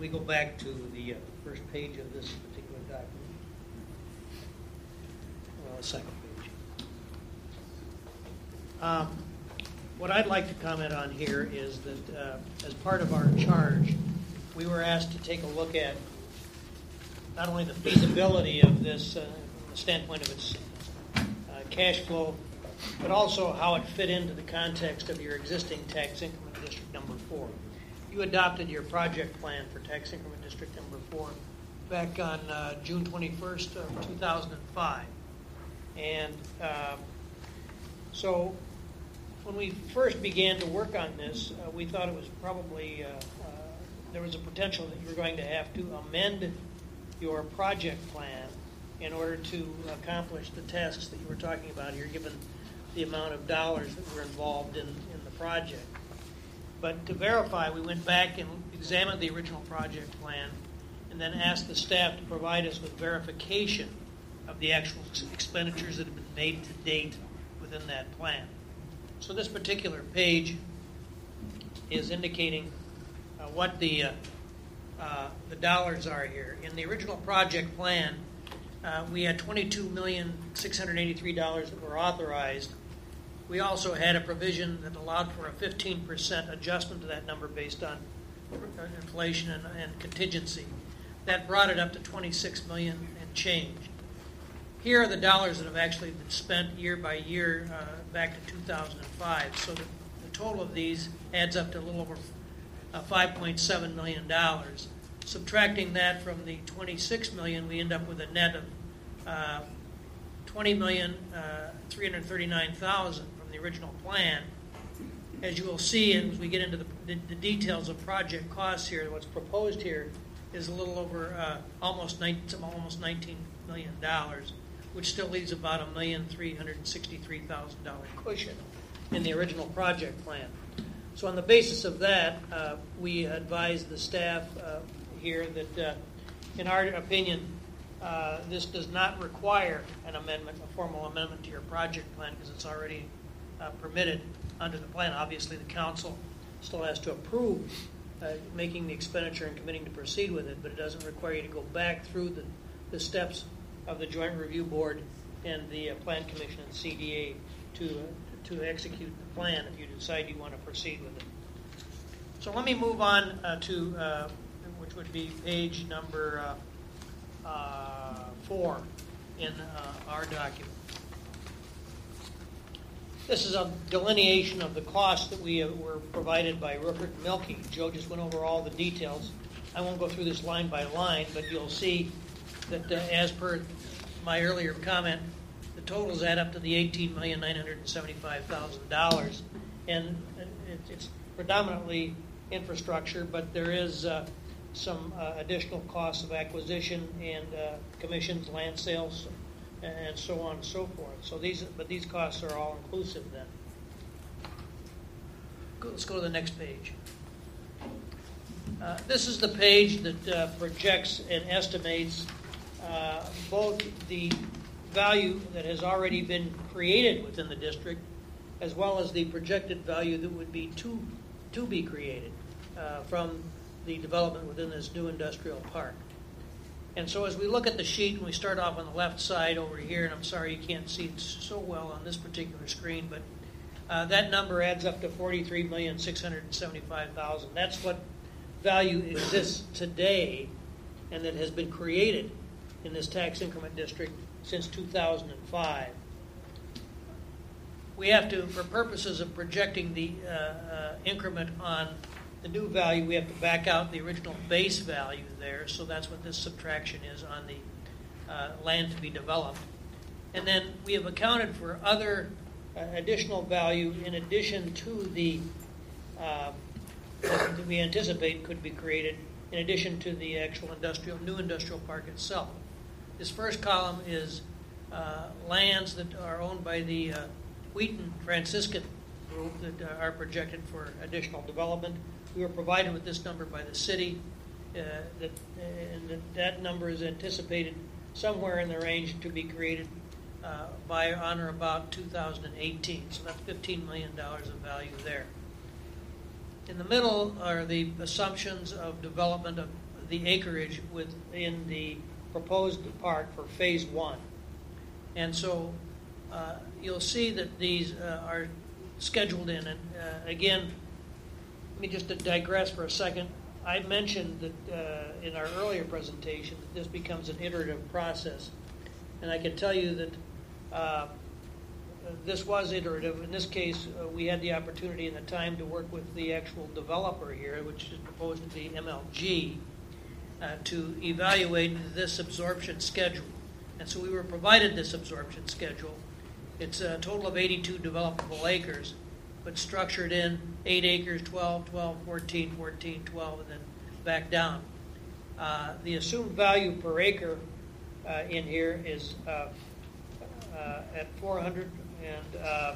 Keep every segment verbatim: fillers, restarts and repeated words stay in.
we go back to the uh, first page of this particular document. Well, the second page. Um, what I'd like to comment on here is that uh, as part of our charge, we were asked to take a look at not only the feasibility of this uh, from the standpoint of its uh, cash flow, but also how it fit into the context of your existing tax increment district number four. You adopted your project plan for tax increment district number four back on uh, June twenty-first of two thousand five. And uh, so when we first began to work on this, uh, we thought it was probably, uh, uh, there was a potential that you were going to have to amend your project plan in order to accomplish the tasks that you were talking about here, given the amount of dollars that were involved in, in the project. But to verify, we went back and examined the original project plan and then asked the staff to provide us with verification of the actual expenditures that have been made to date within that plan. So this particular page is indicating uh, what the, uh, uh, the dollars are here. In the original project plan, uh, we had twenty-two million six hundred eighty-three thousand dollars that were authorized. We also had a provision that allowed for a fifteen percent adjustment to that number based on inflation and, and contingency. That brought it up to twenty-six million dollars and change. Here are the dollars that have actually been spent year by year uh, back to two thousand five. So the, the total of these adds up to a little over uh, five point seven million dollars. Subtracting that from the twenty-six million dollars, we end up with a net of uh, twenty million three hundred thirty-nine thousand dollars from the original plan. As you will see, as we get into the, the, the details of project costs here, what's proposed here is a little over uh, almost nineteen, almost nineteen million dollars, which still leaves about a million three hundred sixty-three thousand dollars cushion in the original project plan. So on the basis of that, uh, we advised the staff uh, here that, uh, in our opinion, uh, this does not require an amendment, a formal amendment to your project plan, because it's already uh, permitted under the plan. Obviously, the council still has to approve uh, making the expenditure and committing to proceed with it, but it doesn't require you to go back through the, the steps of the Joint Review Board and the uh, Plan Commission and C D A to uh, to execute the plan if you decide you want to proceed with it. So let me move on uh, to uh, which would be page number uh, uh, four in uh, our document. This is a delineation of the costs that we uh, were provided by Ruckert and Mielke. Joe just went over all the details. I won't go through this line by line, but you'll see that uh, as per my earlier comment, the totals add up to the eighteen million nine hundred seventy-five thousand dollars. And it, it's predominantly infrastructure, but there is uh, some uh, additional costs of acquisition and uh, commissions, land sales, and so on and so forth. So these, but these costs are all inclusive then. Go, let's go to the next page. Uh, this is the page that uh, projects and estimates uh, both the value that has already been created within the district, as well as the projected value that would be to to be created uh, from the development within this new industrial park. And so as we look at the sheet, and we start off on the left side over here, and I'm sorry you can't see it so well on this particular screen, but uh, that number adds up to forty-three million six hundred seventy-five thousand dollars. That's what value exists today and that has been created in this tax increment district since two thousand five. We have to, for purposes of projecting the uh, uh, increment on the new value, we have to back out the original base value there, so that's what this subtraction is on the uh, land to be developed. And then we have accounted for other uh, additional value in addition to the uh, that we anticipate could be created in addition to the actual industrial new industrial park itself. This first column is uh, lands that are owned by the uh, Wheaton Franciscan group that uh, are projected for additional development. We were provided with this number by the city, uh, that, and that, that number is anticipated somewhere in the range to be created uh, by on or about two thousand eighteen. So that's fifteen million dollars of value there. In the middle are the assumptions of development of the acreage within the proposed park for phase one. And so uh, you'll see that these uh, are scheduled in. And uh, again, let me just digress for a second. I mentioned that uh, in our earlier presentation that this becomes an iterative process. And I can tell you that uh, this was iterative. In this case, uh, we had the opportunity and the time to work with the actual developer here, which is proposed to be M L G, uh, to evaluate this absorption schedule. And so we were provided this absorption schedule. It's a total of eighty-two developable acres, but structured in eight acres, twelve, twelve, fourteen, fourteen, twelve, and then back down. Uh, the assumed value per acre uh, in here is uh, uh, at four hundred and uh,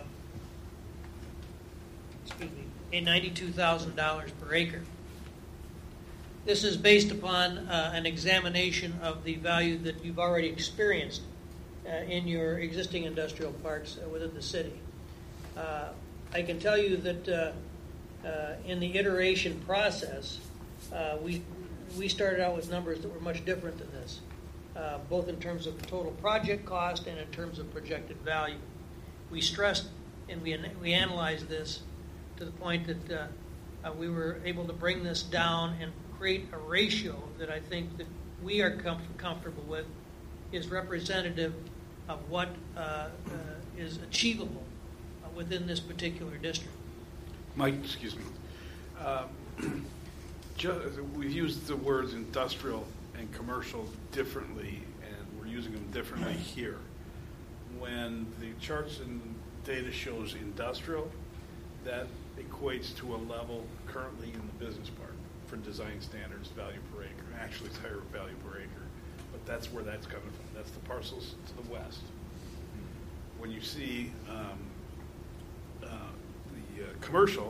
excuse me, ninety-two thousand dollars per acre. This is based upon uh, an examination of the value that you've already experienced uh, in your existing industrial parks uh, within the city. Uh, I can tell you that uh, uh, in the iteration process, uh, we we started out with numbers that were much different than this, uh, both in terms of the total project cost and in terms of projected value. We stressed and we we analyzed this to the point that uh, uh, we were able to bring this down and create a ratio that I think that we are com- comfortable with is representative of what uh, uh, is achievable uh, within this particular district. Mike, excuse me. Uh, just, we've used the words industrial and commercial differently, and we're using them differently here. When the charts and data shows industrial, that equates to a level currently in the business park for design standards, value per acre. Actually, it's higher value per acre, but that's where that's coming from. That's the parcels to the west. When you see um, uh, the uh, commercial,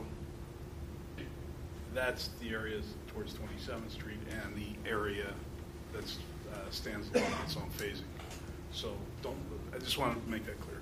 that's the areas towards twenty-seventh Street and the area that uh, stands alone its own phasing. So don't. I just wanted to make that clear.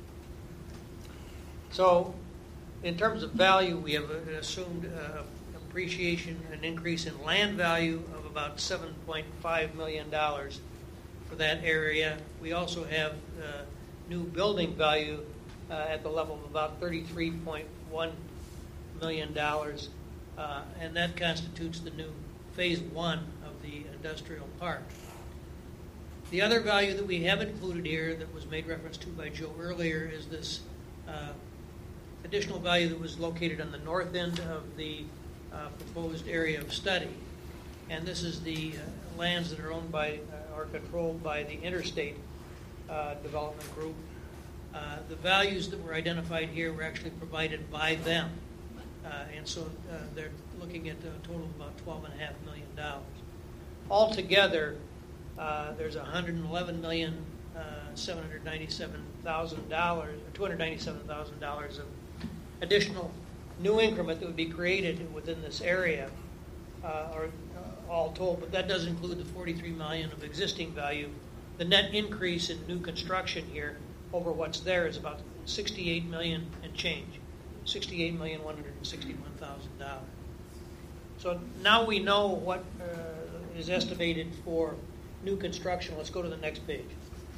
So, in terms of value, we have uh, assumed uh, appreciation, an increase in land value of about seven point five million dollars for that area. We also have uh, new building value uh, at the level of about thirty-three point one million dollars, uh, and that constitutes the new phase one of the industrial park. The other value that we have included here that was made reference to by Joe earlier is this uh, additional value that was located on the north end of the uh, proposed area of study. And this is the uh, lands that are owned by uh, or controlled by the Interstate uh, Development Group. Uh, the values that were identified here were actually provided by them. Uh, and so uh, they're looking at a total of about twelve point five million dollars. Altogether, uh, there's one hundred eleven million seven hundred ninety-seven thousand dollars, or two hundred ninety-seven thousand dollars of additional new increment that would be created within this area, uh, or uh, all told, but that does include the forty-three million dollars of existing value. The net increase in new construction here over what's there is about sixty-eight million dollars and change, sixty-eight million one hundred sixty-one thousand dollars. So now we know what uh, is estimated for new construction. Let's go to the next page.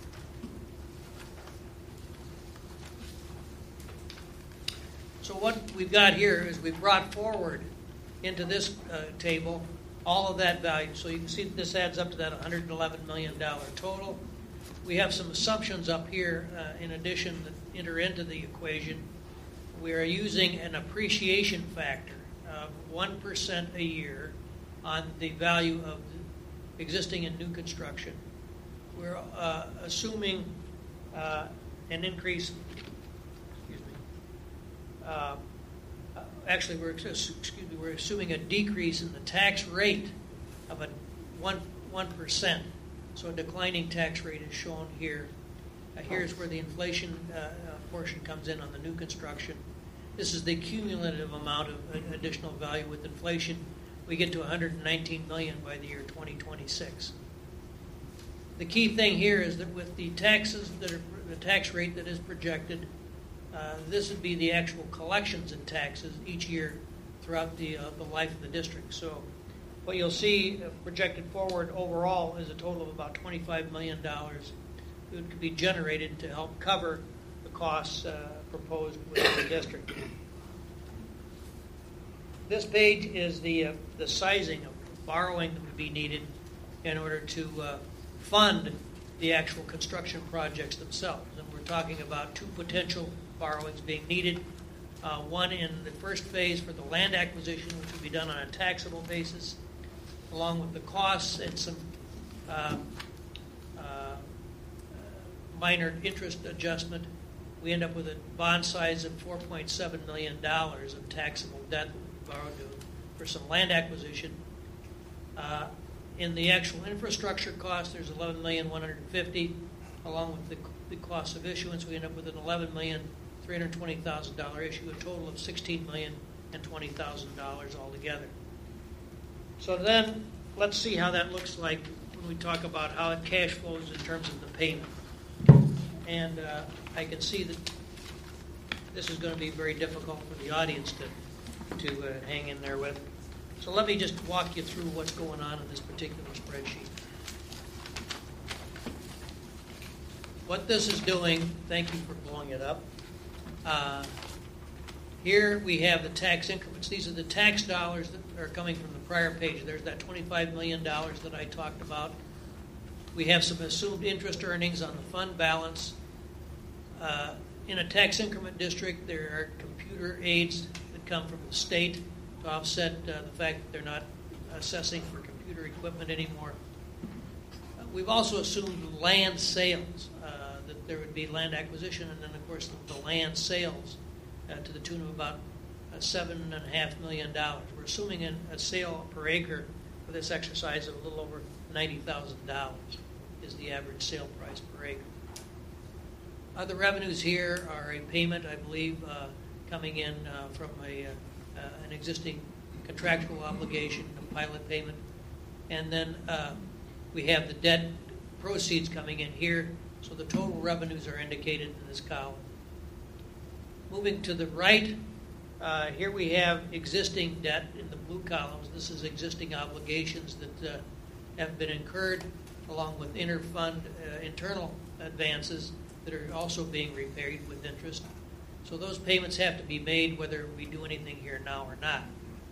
So what we've got here is we've brought forward into this uh, table all of that value. So you can see that this adds up to that one hundred eleven million dollars total. We have some assumptions up here uh, in addition that enter into the equation. We are using an appreciation factor of one percent a year on the value of the existing and new construction. We're uh, assuming uh, an increase Uh, actually, we're excuse me, we're assuming a decrease in the tax rate of a one one percent. So a declining tax rate is shown here. Uh, here's where the inflation uh, uh, portion comes in on the new construction. This is the cumulative amount of uh, additional value with inflation. We get to one hundred nineteen million dollars by the year twenty twenty-six. The key thing here is that with the taxes that are the tax rate that is projected. Uh, this would be the actual collections in taxes each year throughout the uh, the life of the district. So what you'll see uh, projected forward overall is a total of about twenty-five million dollars that could be generated to help cover the costs uh, proposed within the district. This page is the uh, the sizing of borrowing that would be needed in order to uh, fund the actual construction projects themselves. And we're talking about two potential borrowings being needed. Uh, one in the first phase for the land acquisition, which will be done on a taxable basis, along with the costs and some uh, uh, minor interest adjustment. We end up with a bond size of four point seven million dollars of taxable debt that we borrowed to, for some land acquisition. Uh, in the actual infrastructure cost, there's eleven million one hundred fifty thousand dollars. Along with the, the cost of issuance, we end up with an eleven million three hundred twenty thousand dollars issue, a total of sixteen million twenty thousand dollars altogether. So then, let's see how that looks like when we talk about how it cash flows in terms of the payment. And uh, I can see that this is going to be very difficult for the audience to, to uh, hang in there with. So let me just walk you through what's going on in this particular spreadsheet. What this is doing, thank you for blowing it up. Uh, here we have the tax increments. These are the tax dollars that are coming from the prior page. There's that twenty-five million dollars that I talked about. We have some assumed interest earnings on the fund balance. Uh, in a tax increment district, there are computer aids that come from the state to offset uh, the fact that they're not assessing for computer equipment anymore. Uh, we've also assumed land sales, uh, that there would be land acquisition, and then, of course, the, the land sales uh, to the tune of about uh, seven and a half million dollars. We're assuming an, a sale per acre for this exercise of a little over ninety thousand dollars is the average sale price per acre. Other revenues here are a payment, I believe, uh, coming in uh, from a uh, uh, an existing contractual obligation, a pilot payment, and then uh, we have the debt proceeds coming in here. So the total revenues are indicated in this column. Moving to the right, uh, here we have existing debt in the blue columns. This is existing obligations that uh, have been incurred, along with inter-fund uh, internal advances that are also being repaid with interest. So those payments have to be made whether we do anything here now or not.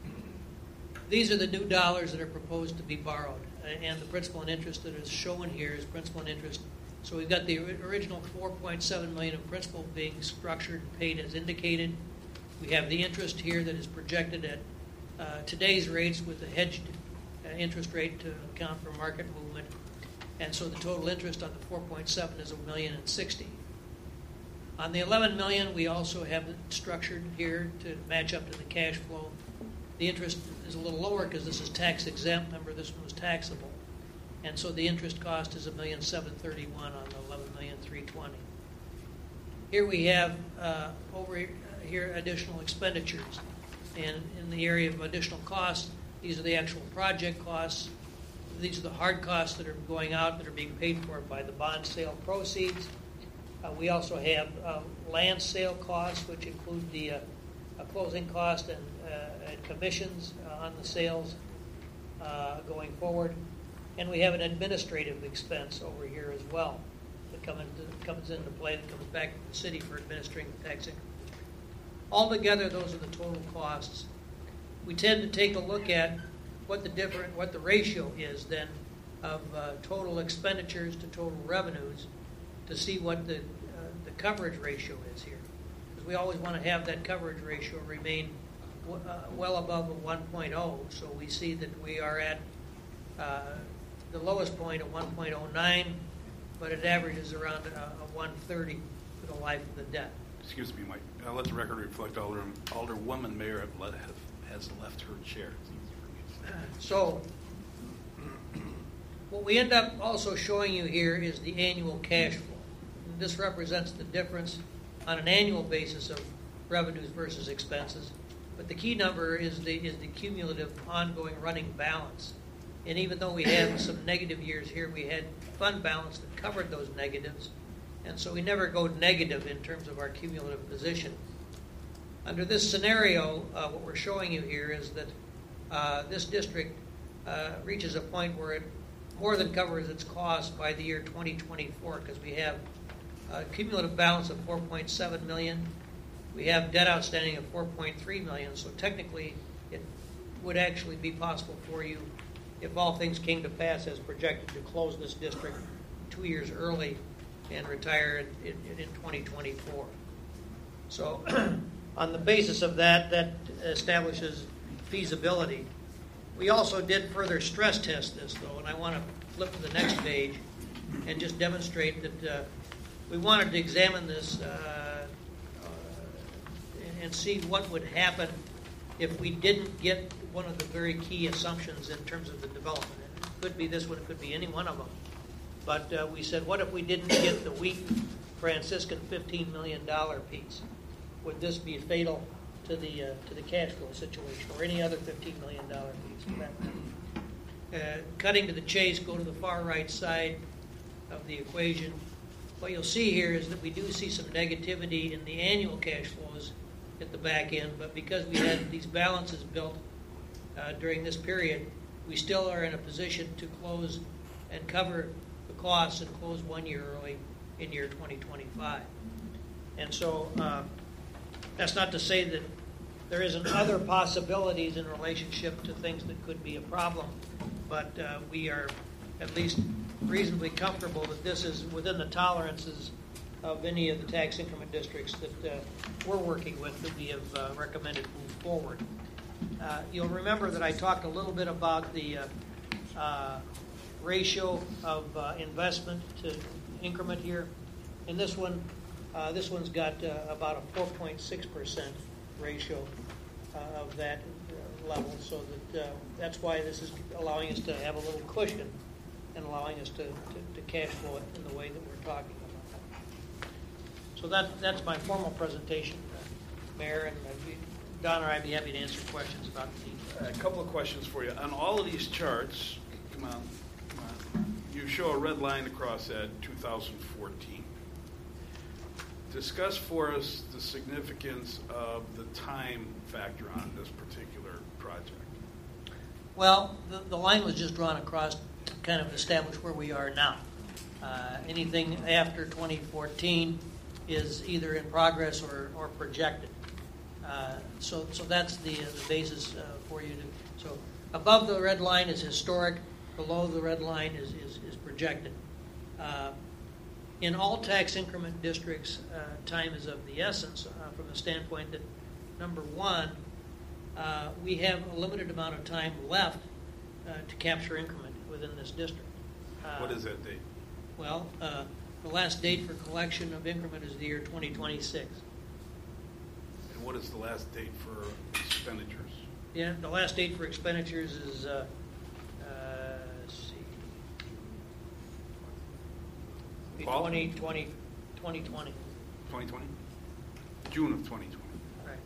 These are the new dollars that are proposed to be borrowed, and the principal and interest that is shown here is principal and interest. So we've got the original four point seven million dollars of principal being structured and paid as indicated. We have the interest here that is projected at uh, today's rates with a hedged uh, interest rate to account for market movement. And so the total interest on the four point seven is a million and sixty. On the eleven million, we also have it structured here to match up to the cash flow. The interest is a little lower because this is tax exempt. Remember, this one was taxable. And so the interest cost is a million seven thirty-one on the eleven million three twenty. Here we have uh, over here additional expenditures. And in the area of additional costs, these are the actual project costs. These are the hard costs that are going out that are being paid for by the bond sale proceeds. Uh, we also have uh, land sale costs, which include the uh, uh, closing cost and, uh, and commissions uh, on the sales uh, going forward. And we have an administrative expense over here as well that come into, comes into play, that comes back to the city for administering the tax income. Altogether, those are the total costs. We tend to take a look at what the different, what the ratio is then of uh, total expenditures to total revenues to see what the uh, the coverage ratio is here. Because we always want to have that coverage ratio remain w- uh, well above a one point oh. So we see that we are at uh, the lowest point of one point oh nine, but it averages around a, a one thirty for the life of the debt. Excuse me, Mike. Uh, let the record reflect Alder, Alderwoman Mayer have let, have, has left her chair. So what we end up also showing you here is the annual cash flow. This represents the difference on an annual basis of revenues versus expenses. But the key number is the is the cumulative ongoing running balance. And even though we have some negative years here, we had fund balance that covered those negatives. And so we never go negative in terms of our cumulative position. Under this scenario, uh, what we're showing you here is that uh, this district uh, reaches a point where it more than covers its cost by the year twenty twenty-four, because we have a cumulative balance of four point seven million dollars. We have debt outstanding of four point three million dollars, so technically it would actually be possible for you, if all things came to pass as projected, to close this district two years early and retire it in, in twenty twenty-four. So on the basis of that, that establishes feasibility. We also did further stress test this, though, and I want to flip to the next page and just demonstrate that uh, we wanted to examine this uh, uh, and see what would happen if we didn't get one of the very key assumptions in terms of the development. It could be this one, it could be any one of them. But uh, we said, what if we didn't get the Wheaton Franciscan fifteen million dollars piece? Would this be fatal to the uh, to the cash flow situation, or any other fifteen million dollars piece? Uh, cutting to the chase, go to the far right side of the equation. What you'll see here is that we do see some negativity in the annual cash flows at the back end, but because we had these balances built uh, during this period, we still are in a position to close and cover the costs and close one year early in year twenty twenty-five. And so uh, that's not to say that there isn't other possibilities in relationship to things that could be a problem, but uh, we are at least reasonably comfortable that this is within the tolerances of any of the tax increment districts that uh, we're working with that we have uh, recommended move forward. Uh, you'll remember that I talked a little bit about the uh, uh, ratio of uh, investment to increment here. In this one, uh, this one's got uh, about a four point six percent ratio uh, of that uh, level, so that uh, that's why this is allowing us to have a little cushion and allowing us to, to, to cash flow it in the way that we're talking about. So that that's my formal presentation, uh, Mayor, and I'd be, Don or I'd be happy to answer questions about the details. A couple of questions for you. On all of these charts, come on, come on, you show a red line across at two thousand fourteen. Discuss for us the significance of the time factor on this particular project. Well, the, the line was just drawn across to kind of establish where we are now. Uh, anything after twenty fourteen is either in progress or, or projected. Uh, so, so that's the, uh, the basis uh, for you to. So, above the red line is historic. Below the red line is is, is projected. Uh, in all tax increment districts, uh, time is of the essence uh, from the standpoint that, number one, uh, we have a limited amount of time left uh, to capture increment within this district. Uh, What is that date? Well, uh, the last date for collection of increment is the year twenty twenty-six. And what is the last date for expenditures? Yeah, the last date for expenditures is, uh, uh, let's see, be Fall? twenty twenty, twenty twenty. twenty twenty? June of twenty twenty. Right.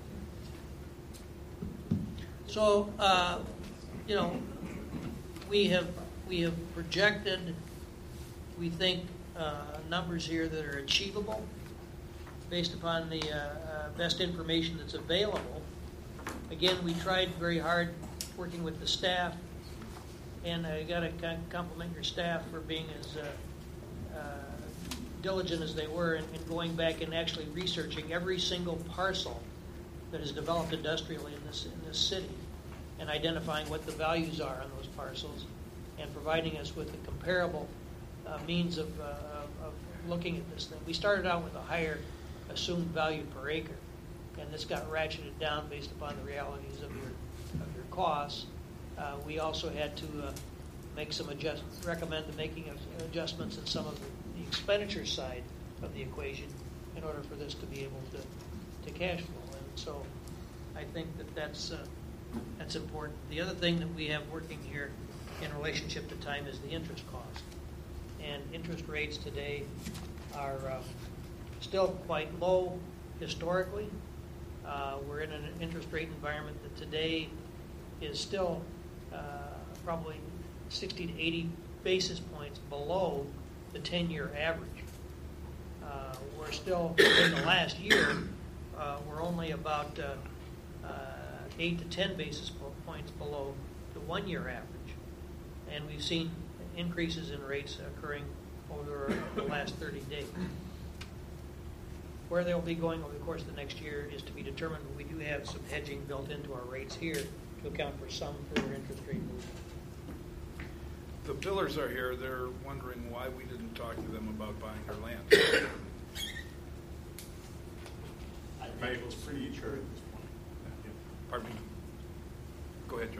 So, uh, you know, we have we have projected, we think, uh, numbers here that are achievable based upon the uh, uh, best information that's available. Again, we tried very hard working with the staff, and I got to compliment your staff for being as uh, uh, diligent as they were in, in going back and actually researching every single parcel that is developed industrially in this in this city, and identifying what the values are on those parcels, and providing us with a comparable uh, means of, uh, of, of looking at this thing. We started out with a higher assumed value per acre, and this got ratcheted down based upon the realities of your of your costs. Uh, we also had to uh, make some adjust, recommend the making of adjustments in some of the, the expenditure side of the equation in order for this to be able to, to cash flow. And so I think that that's uh, that's important. The other thing that we have working here in relationship to time is the interest cost. And interest rates today are uh, still quite low historically. Uh, we're in an interest rate environment that today is still uh, probably sixty to eighty basis points below the ten-year average. Uh, we're still, in the last year, uh, we're only about uh, uh, eight to ten basis points below the one-year average. And we've seen increases in rates occurring over the last thirty days. Where they'll be going over the course of the next year is to be determined. We do have some hedging built into our rates here to account for some further interest rate movement. The billers are here. They're wondering why we didn't talk to them about buying their land. I think it's premature at this point. Pardon me. Go ahead, Joe.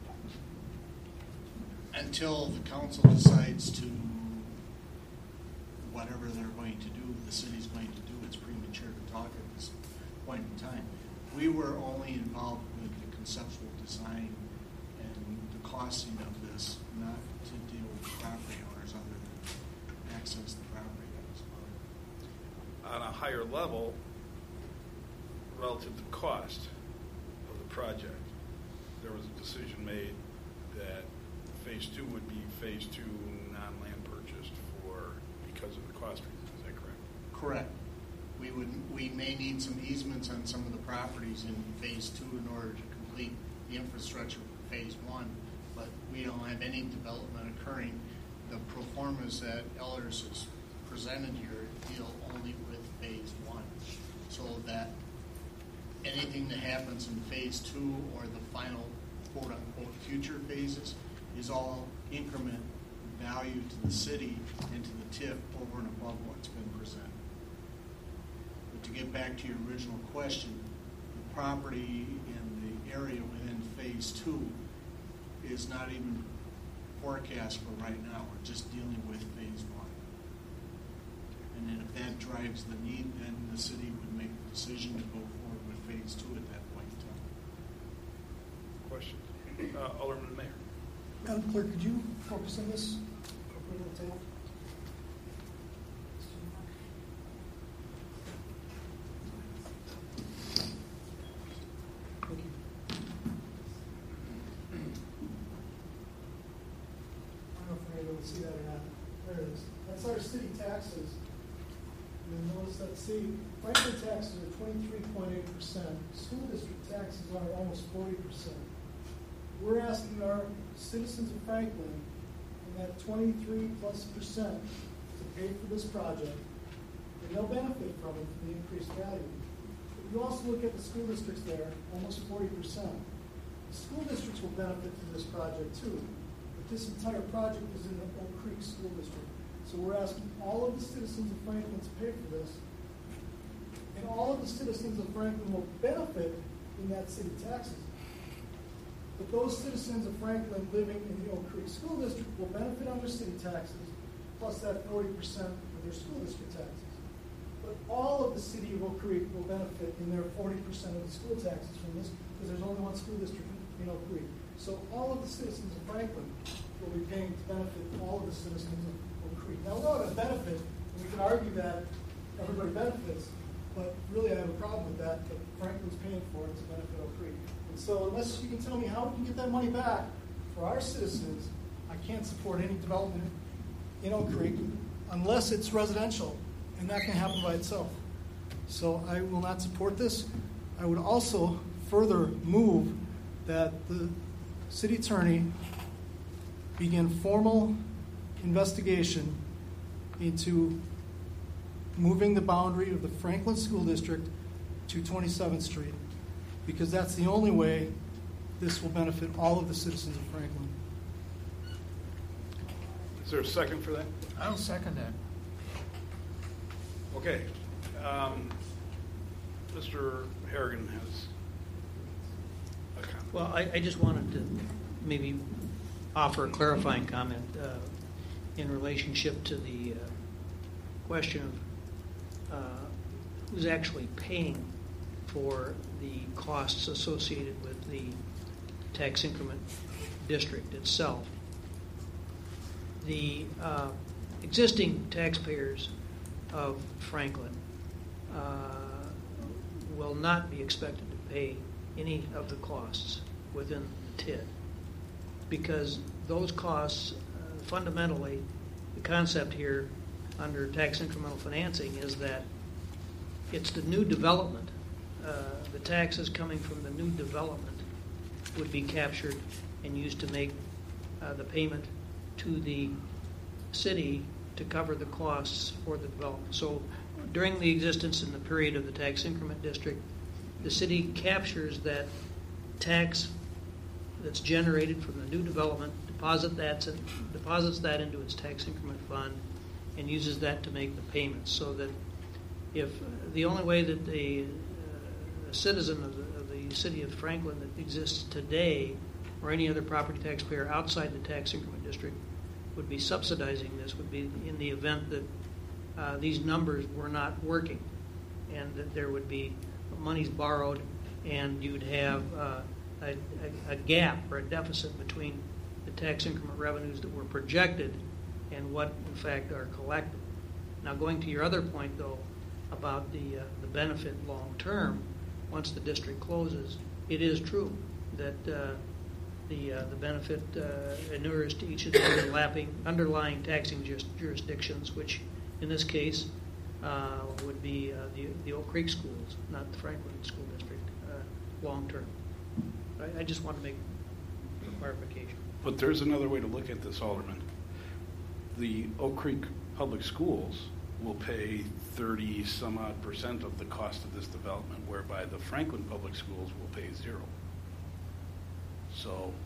Until the council decides to, whatever they're going to do, the city's going to do, it's premature to talk at this point in time. We were only involved with the conceptual design and the costing of this, not to deal with property owners other than access the property. On a higher level, relative to cost of the project, there was a decision made that phase two would be phase two non-land purchased for because of the cost reasons. Is that correct? Correct. We would, we may need some easements on some of the properties in phase two in order to complete the infrastructure for phase one, but we don't have any development occurring. The pro formas that Ellers has presented here deal only with phase one, so that anything that happens in phase two or the final quote-unquote future phases is all increment value to the city and to the T I F over and above what's been presented. But to get back to your original question, the property in the area within phase two is not even forecast for right now. We're just dealing with phase one. And then if that drives the need, then the city would make the decision to go forward with phase two at that point in time. Questions? Uh, Alderman Mayor. Madam Clerk, could you focus on this? Over the table. Thank you. I don't know if we're able to see that or not. There it is. That's our city taxes. You'll notice that, see, Franklin taxes are twenty-three point eight percent. School district taxes are almost forty percent. We're asking our citizens of Franklin in that twenty-three plus percent to pay for this project, and they'll benefit from it from the increased value. But you also look at the school districts there, almost forty percent. The school districts will benefit from this project too, but this entire project is in the Oak Creek School District. So we're asking all of the citizens of Franklin to pay for this, and all of the citizens of Franklin will benefit in that city taxes. But those citizens of Franklin living in the Oak Creek School District will benefit on their city taxes, plus that forty percent of their school district taxes. But all of the city of Oak Creek will benefit in their forty percent of the school taxes from this, because there's only one school district in Oak Creek. So all of the citizens of Franklin will be paying to benefit all of the citizens of Oak Creek. Now, we're not a benefit, and we can argue that everybody benefits, but really I have a problem with that, but Franklin's paying for it to benefit Oak Creek. So unless you can tell me how we can get that money back for our citizens, I can't support any development in Oak Creek unless it's residential, and that can happen by itself. So I will not support this. I would also further move that the city attorney begin formal investigation into moving the boundary of the Franklin School District to twenty-seventh Street, because that's the only way this will benefit all of the citizens of Franklin. Is there a second for that? I'll second that. Okay. Um, Mister Harrigan has a comment. Well, I, I just wanted to maybe offer a clarifying comment uh, in relationship to the uh, question of uh, who's actually paying for the costs associated with the tax increment district itself. The uh, existing taxpayers of Franklin uh, will not be expected to pay any of the costs within the T I D, because those costs, uh, fundamentally, the concept here under tax incremental financing is that it's the new development. Uh, the taxes coming from the new development would be captured and used to make uh, the payment to the city to cover the costs for the development. So during the existence in the period of the tax increment district, the city captures that tax that's generated from the new development, deposit that, deposits that into its tax increment fund, and uses that to make the payments. So that if uh, the only way that the uh, a citizen of the, of the city of Franklin that exists today, or any other property taxpayer outside the tax increment district, would be subsidizing this would be in the event that uh, these numbers were not working, and that there would be monies borrowed, and you'd have uh, a, a, a gap or a deficit between the tax increment revenues that were projected and what in fact are collected. Now, going to your other point though about the uh, the benefit long term, once the district closes, it is true that uh, the uh, the benefit uh, inures to each of the overlapping underlying taxing juris- jurisdictions, which in this case uh, would be uh, the the Oak Creek schools, not the Franklin School District, uh, long term. I, I just want to make a clarification. But there's another way to look at this, Alderman. The Oak Creek Public Schools will pay thirty some odd percent of the cost of this development, whereby the Franklin Public Schools will pay zero. So,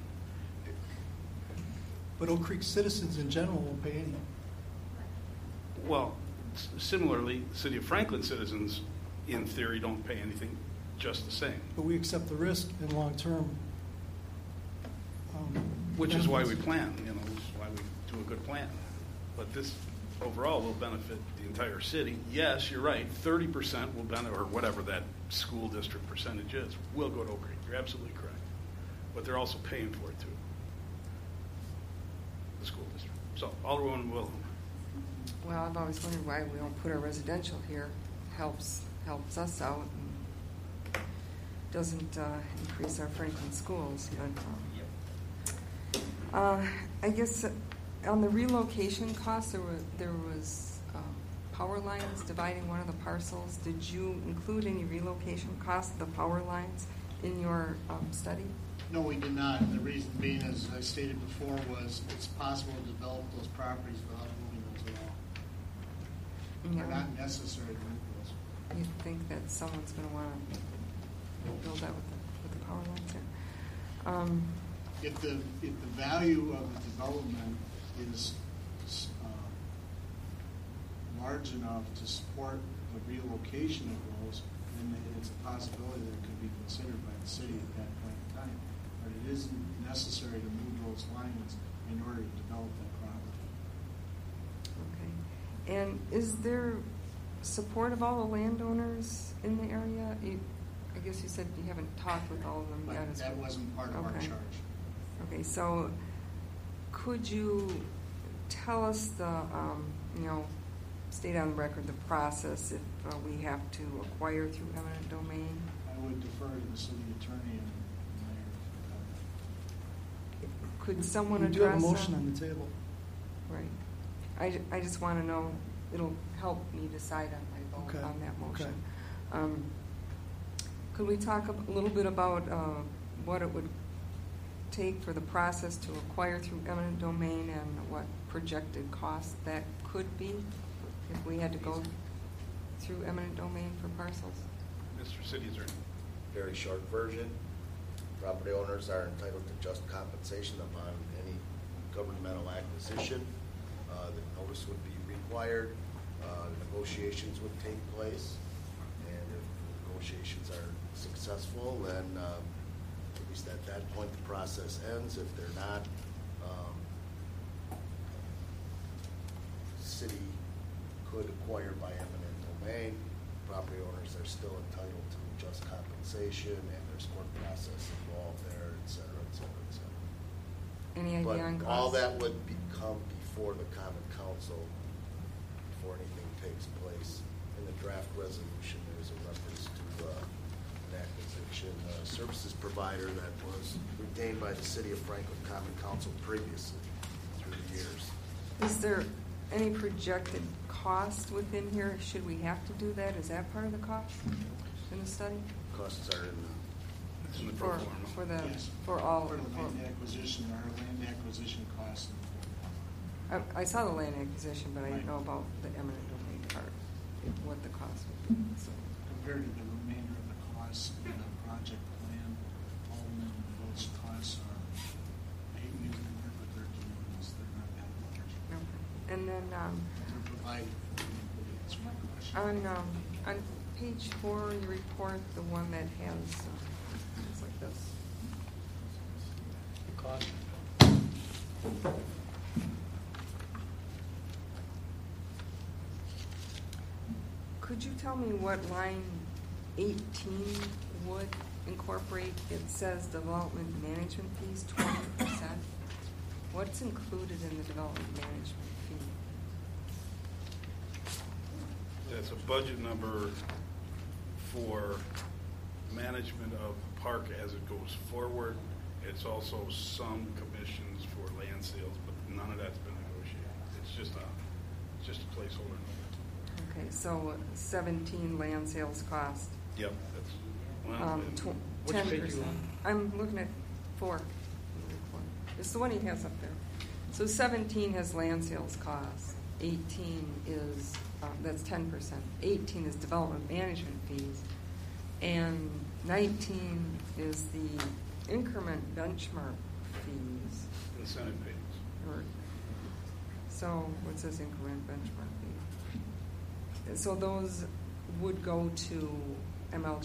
But Oak Creek citizens in general won't pay any. well, s- similarly, the City of Franklin citizens, in theory, don't pay anything, just the same. But we accept the risk in long-term. Um, Which is why we benefits. plan, you know, which is why we do a good plan. But this overall will benefit the entire city. Yes, you're right, thirty percent will benefit, or whatever that school district percentage is, will go to Oak Creek. You're absolutely correct. But they're also paying for it too, the school district. So Alderwoman Wilhelm. Well, I've always wondered why we don't put our residential here. Helps helps us out and doesn't uh, increase our Franklin schools. But uh, I guess uh, on the relocation costs, there was there was um, power lines dividing one of the parcels. Did you include any relocation costs of the power lines in your um, study? No, we did not. And the reason being, as I stated before, was it's possible to develop those properties without moving those at all. They're not necessary to move those. You think that someone's going to want to build that with the, with the power lines there? Um, If the, if the value of the development is uh, large enough to support the relocation of those, then it's a possibility that it could be considered by the city at that point in time. But it isn't necessary to move those lines in order to develop that property. Okay. And is there support of all the landowners in the area? You, I guess you said you haven't talked with all of them yet. But as that well. wasn't part of our Okay. charge. Okay, so could you tell us the, um, you know, state on record the process if uh, we have to acquire through eminent domain? I would defer to the city attorney and mayor. Could someone We address do have a that? motion on the table. Right. I, ju- I just want to know, it'll help me decide on my vote Okay, on that motion. okay. Um, Could we talk a little bit about uh, what it would take for the process to acquire through eminent domain and what projected cost that could be if we had to go through eminent domain for parcels? Mister City Attorney. Very short version. Property owners are entitled to just compensation upon any governmental acquisition. Uh, the notice would be required. Uh, negotiations would take place. And if negotiations are successful, then uh, at least at that point the process ends. If they're not, um, the city could acquire by eminent domain. Property owners are still entitled to just compensation, and there's court process involved there, et cetera, et cetera, et cetera. Any idea But on cost? all that would become before the common council, before anything takes place. In the draft resolution, there's a reference to uh, an acquisition uh, services provider that was retained by the city of Franklin Common Council previously through the years. Is there any projected cost within here? Should we have to do that? Is that part of the cost in the study? Costs are in the It's in the pro For, forma. for the, Yes. for all, For the for- land acquisition, our land acquisition costs. and- I, I saw the land acquisition, but I didn't Right. know about the eminent domain part, what the cost would be, so. Compared to the remainder of the costs in the project plan, Alderman, those costs are, I hate using the word, but they're de minimis, they're not that large. Okay. And then, um, They're provided, that's my question. on, um, on page four, of your report, the one that has, uh, things like this. Cost. Could you tell me what line eighteen would incorporate? It says development management fees, twenty percent. What's included in the development management fee? That's a budget number for management of the park as it goes forward. It's also some commissions for land sales, but none of that's been negotiated. It's just a, it's just a placeholder number. Okay, so seventeen land sales cost. Yep, that's, well, Um, and- tw- Which ten page you percent. on? I'm looking at four. It's the one he has up there. So seventeen has land sales costs. Eighteen is, uh, that's ten percent. Eighteen is development management fees. And nineteen is the increment benchmark fees. incentive payments. Or, so what says increment benchmark fee? So those would go to M L G?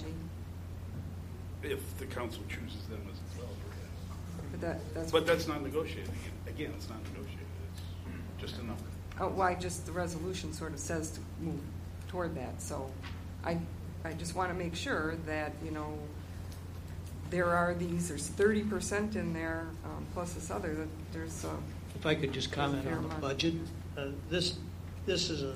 If the council chooses them as a developer, yes. But that, that's. But that's not negotiated. Again, it's not negotiated. It's just a number. Oh, well, I just, the resolution sort of says to move toward that, so I, I just want to make sure that, you know, there are these, there's thirty percent in there, um, plus this other, that there's, uh, If I could just comment Fair on the amount. budget, uh, this, this is a,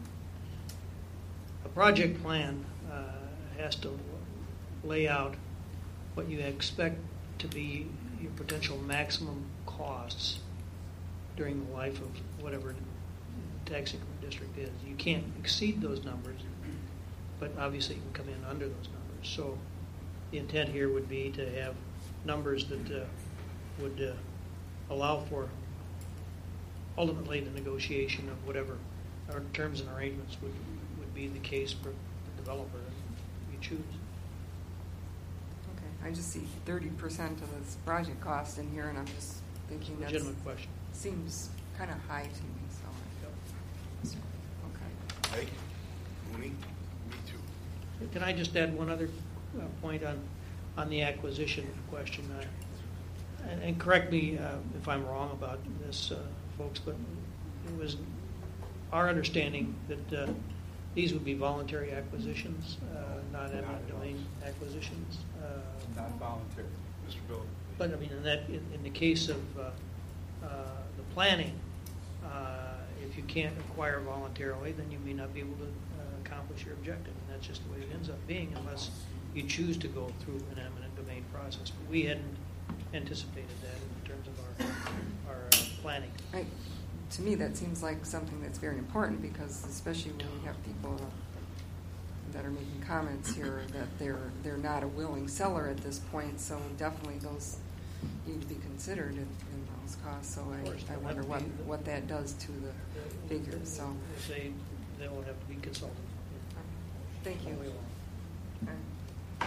a project plan uh, has to lay out what you expect to be your potential maximum costs during the life of whatever tax increment district is. You can't exceed those numbers, but obviously you can come in under those numbers. So the intent here would be to have numbers that uh, would uh, allow for ultimately the negotiation of whatever our terms and arrangements would, would be the case for the developer you choose. okay, I just see thirty percent of this project cost in here, and I'm just thinking that Legitimate question. seems kind of high to me, so, so, okay. Hey, Mooney, me too. Can I just add one other uh, point on, on the acquisition question? Uh, and, and correct me uh, if I'm wrong about this, uh, folks, but it was our understanding that uh, these would be voluntary acquisitions, uh, not eminent domain acquisitions. Uh, Not voluntary. Mister Bill. But I mean, in that, in, in the case of uh, uh, the planning, uh, if you can't acquire voluntarily, then you may not be able to uh, accomplish your objective, and that's just the way it ends up being, unless you choose to go through an eminent domain process. But we hadn't anticipated that in terms of our our uh, planning. I, to me, that seems like something that's very important, because especially when we have people that are making comments here that they're they're not a willing seller at this point, so definitely those need to be considered in, in those costs. So Of course, I, I they'll wonder have to what, be- what that does to the figures. So If they, they will have to be consulted. thank you. All right.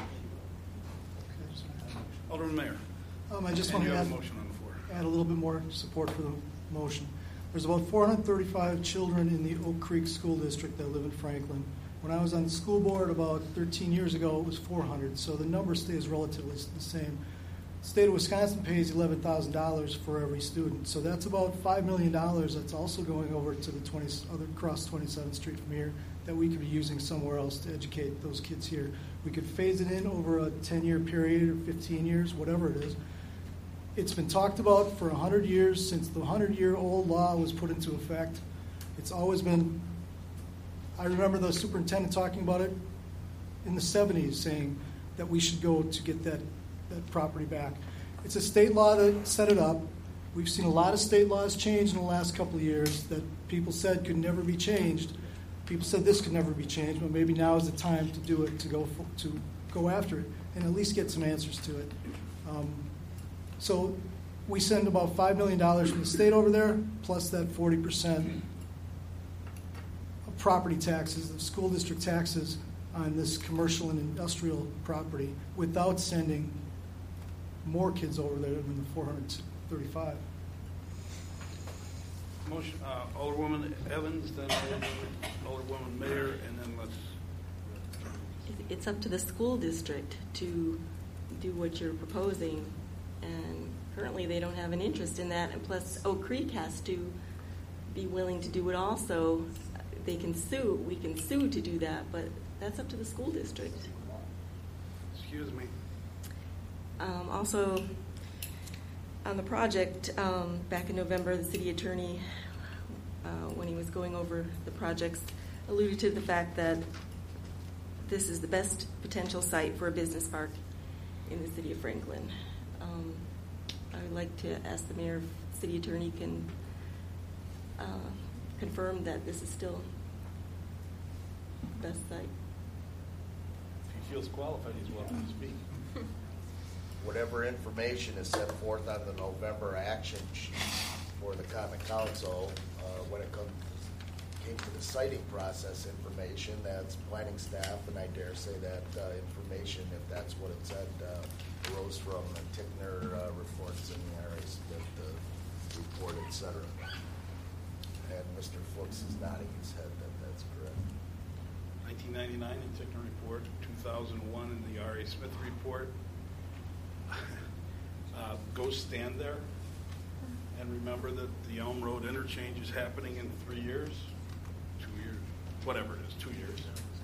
Alderman Mayor. Um, I just And want you to have add, a motion on the floor. add a little bit more support for the motion. There's about four hundred thirty-five children in the Oak Creek School District that live in Franklin. When I was on the school board about thirteen years ago, it was four hundred, so the number stays relatively the same. The state of Wisconsin pays eleven thousand dollars for every student, so that's about five million dollars that's also going over to the twenty, other across twenty-seventh Street from here that we could be using somewhere else to educate those kids here. We could phase it in over a ten-year period or fifteen years, whatever it is. It's been talked about for one hundred years, since the one hundred-year-old law was put into effect. It's always been, I remember the superintendent talking about it in the seventies, saying that we should go to get that, that property back. It's a state law that set it up. We've seen a lot of state laws change in the last couple of years that people said could never be changed. People said this could never be changed, but maybe now is the time to do it, to go for, to go after it. and at least get some answers to it. Um, so we send about five million dollars from the state over there, plus that forty percent of property taxes, the school district taxes on this commercial and industrial property, without sending more kids over there than the four hundred thirty-five. Motion, uh, Alderwoman Evans, then Alderwoman, Alderwoman Mayer, and then let's. It's up to the school district to do what you're proposing, and currently they don't have an interest in that, and plus Oak Creek has to be willing to do it also. They can sue, we can sue to do that, but that's up to the school district. Excuse me. Um, also, on the project, um, back in November, the city attorney, uh, when he was going over the projects, alluded to the fact that this is the best potential site for a business park in the city of Franklin. Um, I would like to ask the mayor if the city attorney can uh, confirm that this is still the best site. If he feels qualified, he's welcome to speak. Whatever information is set forth on the November action sheet for the Common Council, uh, when it comes came to the siting process information, that's planning staff, and I dare say that uh, information, if that's what it said, uh, arose from the Tickner uh, reports and the R A Smith uh, report, et cetera. And Mister Fuchs is nodding his head that that's correct. nineteen ninety-nine in Tickner report, two thousand one in the R A Smith report. Uh, go stand there and remember that the Elm Road interchange is happening in three years, two years, whatever it is, two years.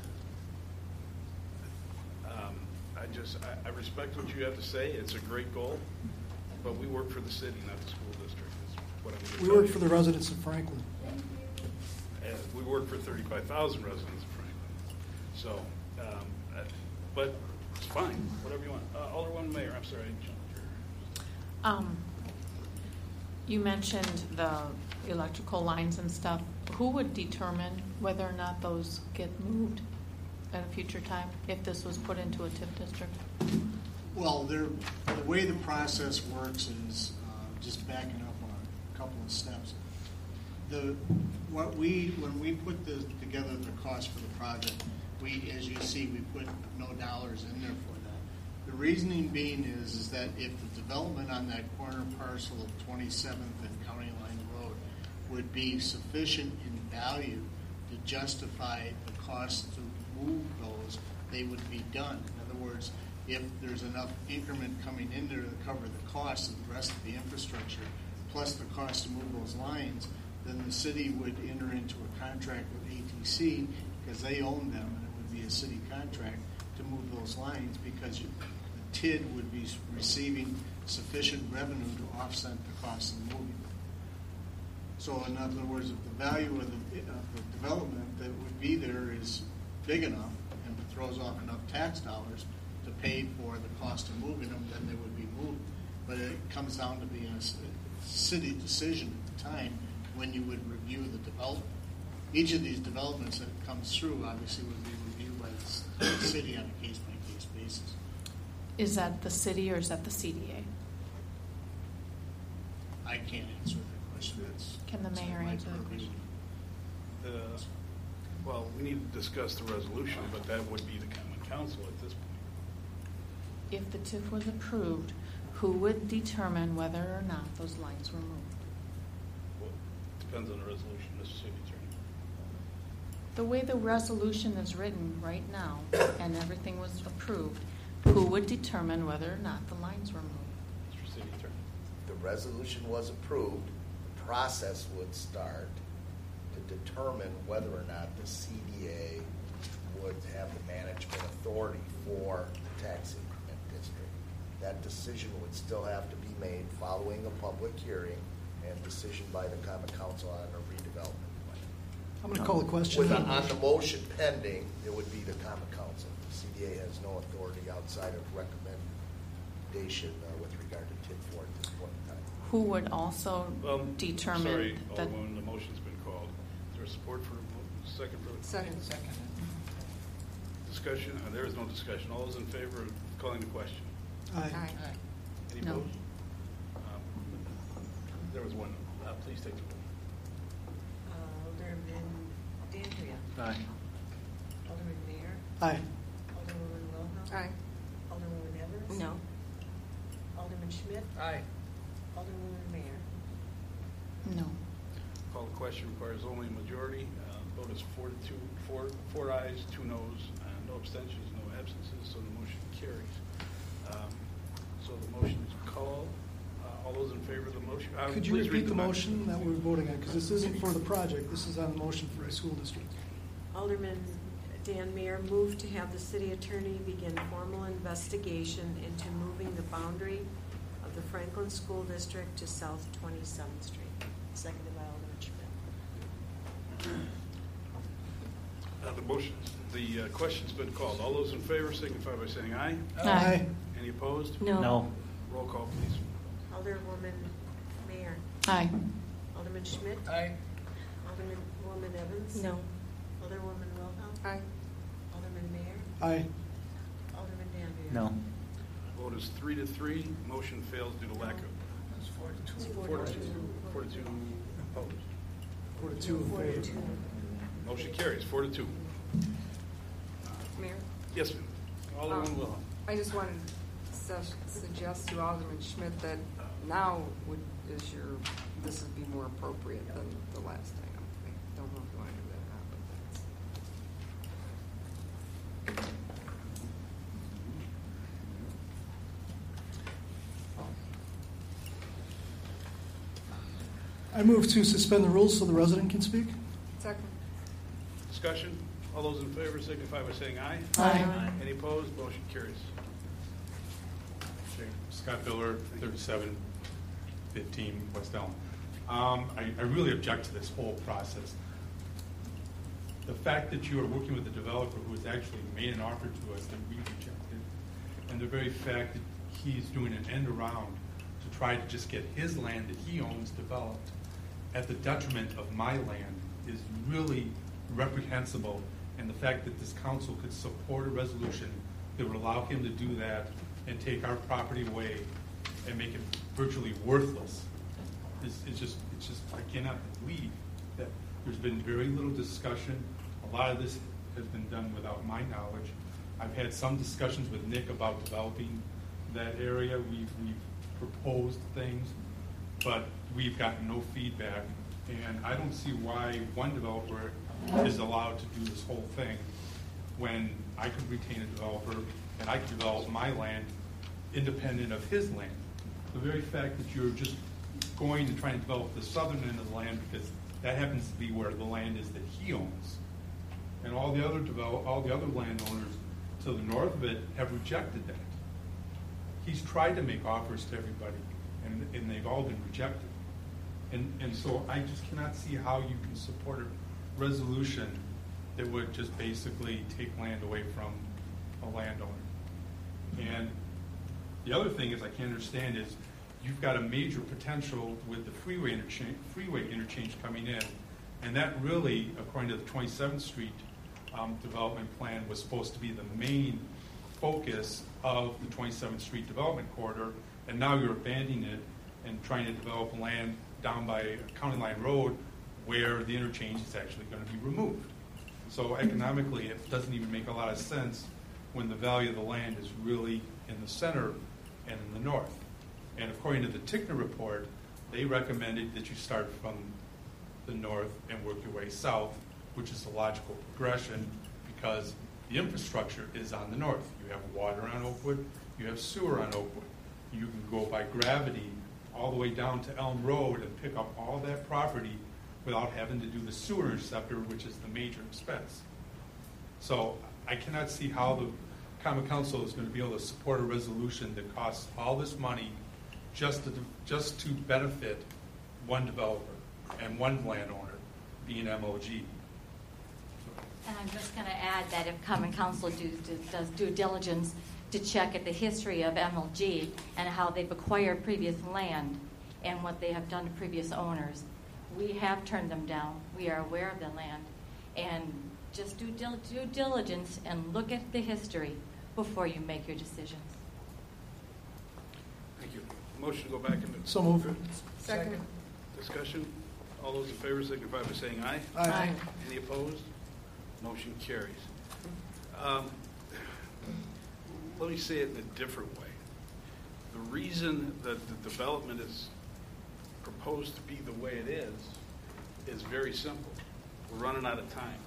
Um, I just, I, I respect what you have to say. It's a great goal, but we work for the city, not the school district. Is what I'm going to We tell work you. for the residents of Franklin. And we work for thirty-five thousand residents of Franklin. So, um, uh, but it's fine, whatever you want. Uh, Alderwoman Mayor, I'm sorry, I jumped your. Um, you mentioned the electrical lines and stuff. Who would determine whether or not those get moved at a future time if this was put into a T I F district? Well, there, the way the process works is, uh, just backing up on a couple of steps. The, what we, when we put the, together the cost for the project, we, as you see, we put no dollars in there for that. The reasoning being is, is that if the development on that corner parcel of twenty-seventh and County Line Road would be sufficient in value to justify the cost to move those, they would be done. In other words, if there's enough increment coming in there to cover the cost of the rest of the infrastructure, plus the cost to move those lines, then the city would enter into a contract with A T C because they own them, and it would be a city contract to move those lines because you, the T I D would be receiving sufficient revenue to offset the cost of moving them. So in other words, if the value of the, of the development that would be there is big enough and throws off enough tax dollars to pay for the cost of moving them, then they would be moved. But it comes down to being a city decision at the time when you would review the development. Each of these developments that comes through obviously would be reviewed by the city on a case-by-case basis. Is that the city or is that the C D A? I can't answer that question. That's, Can the that's mayor my answer the purview. question? Uh, well, we need to discuss the resolution, but that would be the common council at this point. If the T I F was approved, who would determine whether or not those lines were moved? Well, depends on the resolution, Mister City Attorney. The way the resolution is written right now and everything was approved, who would determine whether or not the lines were moved? Mister City Attorney. The resolution was approved, the process would start to determine whether or not the C D A would have the management authority for the tax increment district. That decision would still have to be made following a public hearing and decision by the Common Council on a redevelopment plan. I'm going to call the question. With, on the motion pending, it would be the Common Council. The C D A has no authority outside of recommendation uh, with regard to T I F four at this point in time. Who would also Um, determine Sorry, that? Alderwoman, the motion's been called. Is there support for a mo- second for the Second. Second. discussion? Uh, there is no discussion. All those in favor of Calling the question. Aye. Aye. Any No. opposed? Um, There was one. Uh, Please take the roll. Alderman Dandria. Aye. Alderman Mayor. Aye. Alderwoman Wilhelm. Aye. Alderwoman Evans. No. Alderman Schmidt. Aye. Alderwoman Mayor. No. Call the question requires only a majority. Uh, Vote is four to two, four, four ayes, two noes, and no abstentions, no absences, so the motion carries. Um, So the motion is called. Uh, All those in favor of the motion? uh, Could you please repeat read the mo- motion that we're voting on? Because this isn't for the project, this is on the motion for the school district. Alderman Dan Mayor moved to have the city attorney begin formal investigation into moving the boundary of the Franklin School District to South twenty-seventh Street. Seconded by Alderman Schmidt. Uh, The motion, the uh, question's been called. All those in favor signify by saying aye. Aye. Any opposed? No. Roll call, please. Alderwoman Mayor. Aye. Alderman Schmidt. Aye. Alderman Woman Evans. No. Alderwoman Wilhelm. Aye. Alderman Mayor. Aye. Alderman Dandria. No. Vote is three to three. Motion fails due to lack of. It's Four four to to two. two. Four to two opposed. Four to two in Four to favor. two. Motion carries, four to two. Mayor? Yes, ma'am. Alderman Um, Wilhelm. I just wanted to su- suggest to Alderman Schmidt that now would, is your, this would be more appropriate than the last item. I don't know if you want to do that or not, but I move to suspend the rules so the resident can speak. that's second. Discussion? All those in favor signify by saying aye. Aye. Any opposed? Motion carries. Okay. Scott Biller, thirty-seven fifteen West Elm. Um, I, I really object to this whole process. The fact that you are working with a developer who has actually made an offer to us that we rejected, and the very fact that he's doing an end around to try to just get his land that he owns developed at the detriment of my land is really reprehensible. And the fact that this council could support a resolution that would allow him to do that and take our property away and make it virtually worthless is, is just, it's just, I cannot believe that there's been very little discussion. A lot of this has been done without my knowledge. I've had some discussions with Nick about developing that area. We've, we've proposed things, but we've gotten no feedback. And I don't see why one developer is allowed to do this whole thing when I could retain a developer and I could develop my land independent of his land. The very fact that you're just going and trying to develop the southern end of the land because that happens to be where the land is that he owns, and all the other develop, all the other landowners to the north of it have rejected that. He's tried to make offers to everybody, and, and they've all been rejected. And, and so I just cannot see how you can support a resolution that would just basically take land away from a landowner. And the other thing is I can't understand is you've got a major potential with the freeway interchange, freeway interchange coming in, and that really, according to the twenty-seventh Street um, development plan, was supposed to be the main focus of the twenty-seventh Street development corridor, and now you're abandoning it and trying to develop land down by County Line Road where the interchange is actually going to be removed. So economically, it doesn't even make a lot of sense when the value of the land is really in the center and in the north. And according to the Tickner report, they recommended that you start from the north and work your way south, which is the logical progression because the infrastructure is on the north. You have water on Oakwood, you have sewer on Oakwood. You can go by gravity all the way down to Elm Road and pick up all that property without having to do the sewer interceptor, which is the major expense. So I cannot see how the Common Council is going to be able to support a resolution that costs all this money just to just to benefit one developer and one landowner, being M O G. And I'm just going to add that if Common Council do, do, does due diligence to check at the history of M L G and how they've acquired previous land and what they have done to previous owners, we have turned them down. We are aware of the land. And just do due diligence and look at the history before you make your decisions. Thank you. Motion to go back into. So moved. Second. Discussion. All those in favor signify by saying aye. Aye. Any opposed? Motion carries. Um, let me say it in a different way. The reason that the development is proposed to be the way it is is very simple. We're running out of time.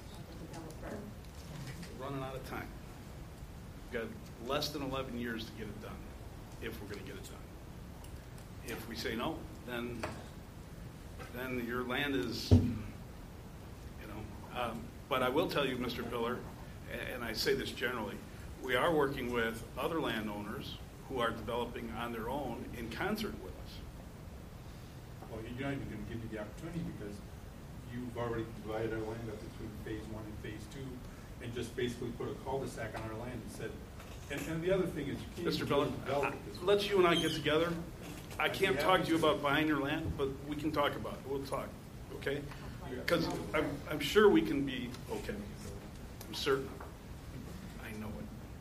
We're running out of time. We've got less than eleven years to get it done, if we're going to get it done. If we say no, then then your land is, you know. Um, but I will tell you, Mister Pillar, and I say this generally, we are working with other landowners who are developing on their own in concert with us. Well, you're not even going to give you the opportunity because you've already divided our land up between phase one and phase two and just basically put a cul-de-sac on our land and said, and, and the other thing is you can't Mister even Pillar, develop I- it this way. let's you and I get together. I can't talk to you about buying your land, but we can talk about it. We'll talk, okay? Because I'm, I'm sure we can be okay. I'm certain. I know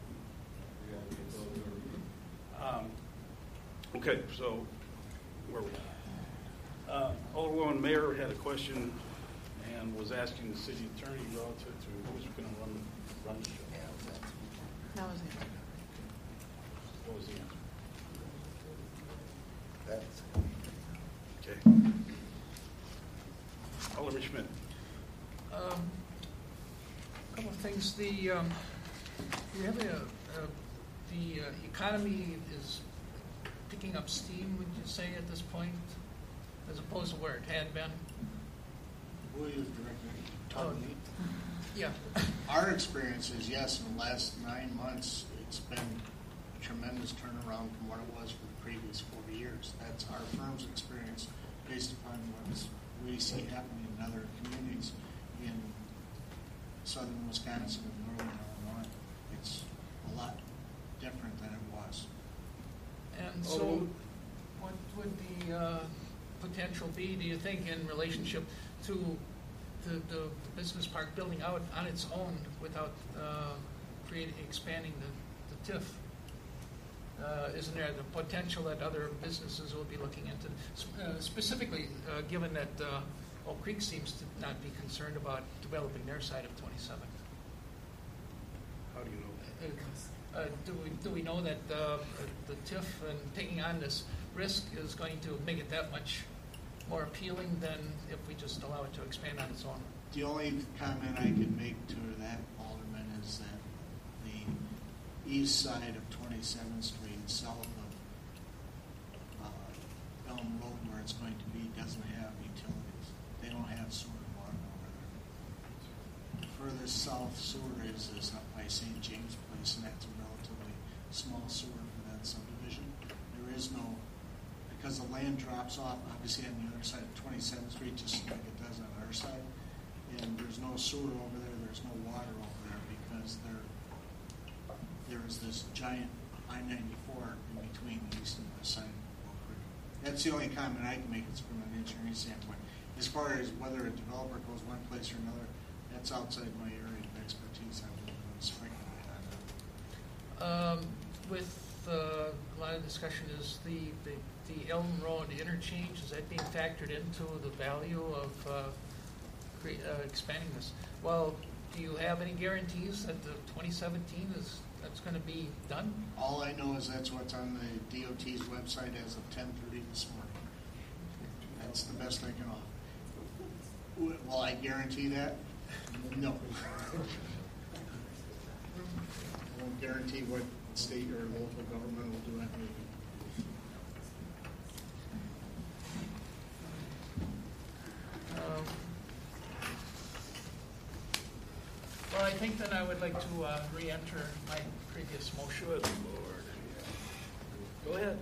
it. Um, okay, so where are we? Uh, Alderwoman Mayer had a question and was asking the city attorney relative to who's going to run, run the show. That was it. What was the answer? That's Okay. Alderman Schmidt. Um, a couple of things. The um, we have a, a the uh, economy is picking up steam. Would you say at this point, as opposed to where it had been? Who is directing? Talking to me? Yeah. Our experience is, yes, in the last nine months, it's been a tremendous turnaround from what it was for the previous four years. That's our firm's experience based upon what we see happening in other communities in southern Wisconsin and northern Illinois. It's a lot different than it was. And so, what would the uh, potential be, do you think, in relationship to the, the, the business park building out on its own without uh, creating, expanding the, the TIF? Uh, isn't there the potential that other businesses will be looking into, uh, specifically uh, given that uh, Oak Creek seems to not be concerned about developing their side of twenty-seven? How do you know that? Uh, uh, do we do we know that uh, the TIF and taking on this risk is going to make it that much more appealing than if we just allow it to expand on its own? The only comment I could make to that, Alderman, is that the east side of twenty-seventh Street, south of uh, Elm Road, where it's going to be, doesn't have utilities. They don't have sewer and water over there. Furthest south sewer is, is up by Saint James Place, and that's a relatively small sewer for that subdivision. There is no, because the land drops off, obviously on the other side of twenty-seventh Street, just like it does on our side, and there's no sewer over there, there's no water over there, because there, there is this giant I ninety-four in between the east and west side of Oak Creek. That's the only comment I can make, it's from an engineering standpoint. As far as whether a developer goes one place or another, that's outside my area of expertise. I wouldn't want to speculate on that. Um, with uh, a lot of discussion is the, the, the Elm Road interchange, is that being factored into the value of uh, cre- uh, expanding this? Well, do you have any guarantees that the twenty seventeen is that's going to be done? All I know is that's what's on the D O T's website as of ten thirty this morning. That's the best I can offer. W- Will I guarantee that? No. I won't guarantee what state or local government will do anything. Um, Well, I think then I would like to uh, re-enter my previous motion. Good Lord. Go ahead.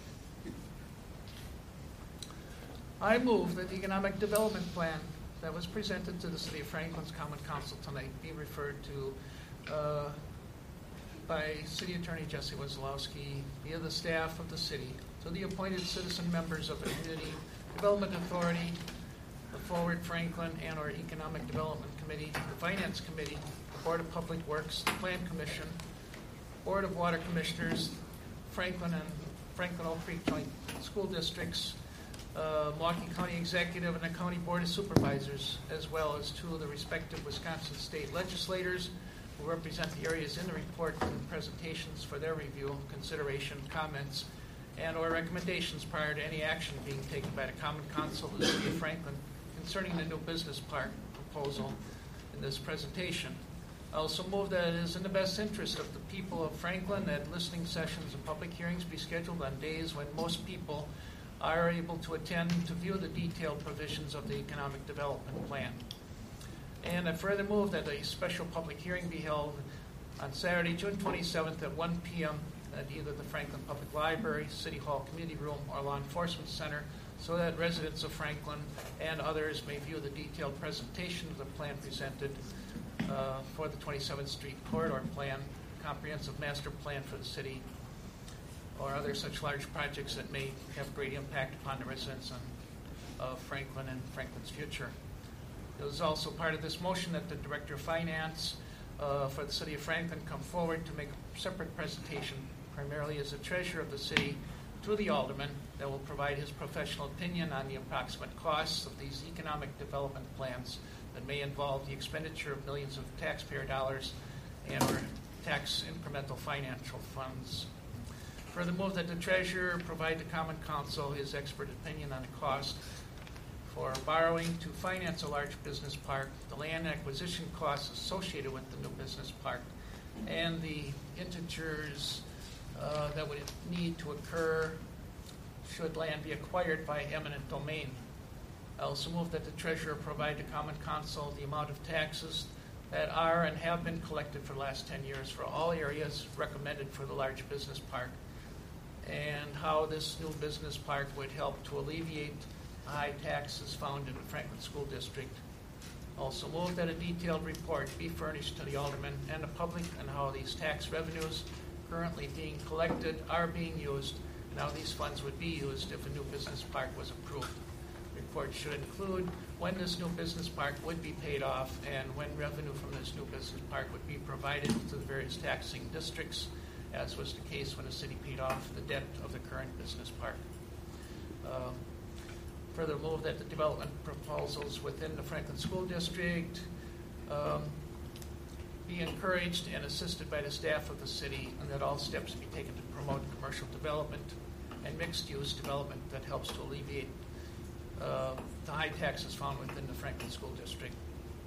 I move that the economic development plan that was presented to the City of Franklin's Common Council tonight be referred to uh, by City Attorney Jesse Wesolowski via the staff of the city to the appointed citizen members of the Community Development Authority, the Forward Franklin and or Economic Development Committee, the Finance Committee, the Board of Public Works, the Plan Commission, Board of Water Commissioners, Franklin and Franklin Oak Creek Joint School Districts, uh, Milwaukee County Executive, and the County Board of Supervisors, as well as two of the respective Wisconsin state legislators who represent the areas in the report and presentations for their review, consideration, comments, and or recommendations prior to any action being taken by the Common Council of the City of Franklin concerning the new business park proposal in this presentation. I also move that it is in the best interest of the people of Franklin that listening sessions and public hearings be scheduled on days when most people are able to attend to view the detailed provisions of the economic development plan. And I further move that a special public hearing be held on Saturday, June twenty-seventh at one p.m. at either the Franklin Public Library, City Hall Community Room, or Law Enforcement Center, so that residents of Franklin and others may view the detailed presentation of the plan presented uh, for the twenty-seventh Street Corridor Plan, comprehensive master plan for the city, or other such large projects that may have great impact upon the residents of Franklin and Franklin's future. It was also part of this motion that the Director of Finance uh, for the City of Franklin come forward to make a separate presentation, primarily as the treasurer of the city, to the alderman that will provide his professional opinion on the approximate costs of these economic development plans that may involve the expenditure of millions of taxpayer dollars and or tax incremental financial funds. Further move that the treasurer provide the Common Council his expert opinion on the cost for borrowing to finance a large business park, the land acquisition costs associated with the new business park, and the integers uh, that would need to occur should land be acquired by eminent domain. I also move that the treasurer provide the Common Council the amount of taxes that are and have been collected for the last ten years for all areas recommended for the large business park, and how this new business park would help to alleviate high taxes found in the Franklin School District. Also move that a detailed report be furnished to the aldermen and the public on how these tax revenues currently being collected are being used and how these funds would be used if a new business park was approved. The report should include when this new business park would be paid off and when revenue from this new business park would be provided to the various taxing districts, as was the case when the city paid off the debt of the current business park. Uh, Further move that the development proposals within the Franklin School District um, be encouraged and assisted by the staff of the city, and that all steps be taken to promote commercial development and mixed-use development that helps to alleviate uh, the high taxes found within the Franklin School District.